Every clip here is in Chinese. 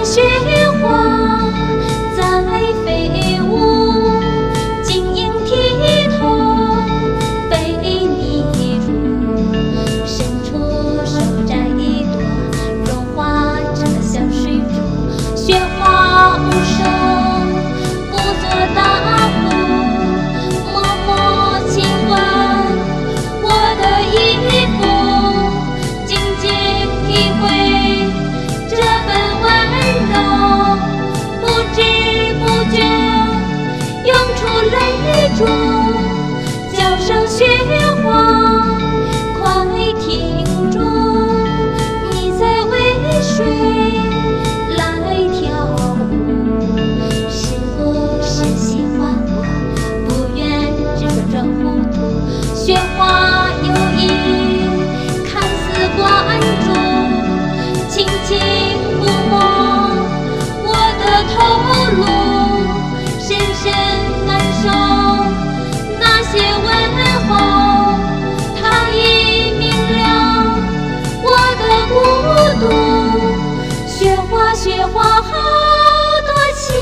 雪花在飞舞，晶莹剔透被你入，伸出手摘一朵，融化这小水珠。雪花无声，不作答复，默默亲吻我的衣服，静静体会这份温柔，不知不觉涌出泪珠。叫声雪花，快停住，你在为谁来跳舞？是不是喜欢我，不愿只装糊涂？雪花有意看似关注，轻轻抚摸我的头颅，深深感受那些问候，它已明了我的孤独。雪花，雪花好多情，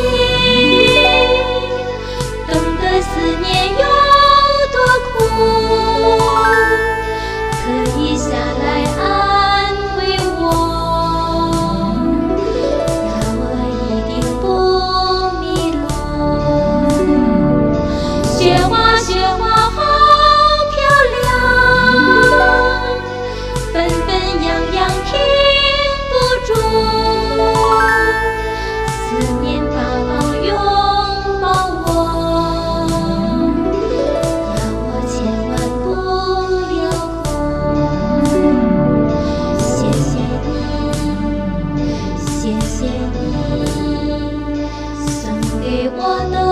懂得思念有多苦，可以下来安慰我，呀，我一定不迷路。雪花，雪花好漂亮，纷纷扬扬停不住，思念把抱拥抱我，要我千万不要哭。谢谢你，谢谢你送给我的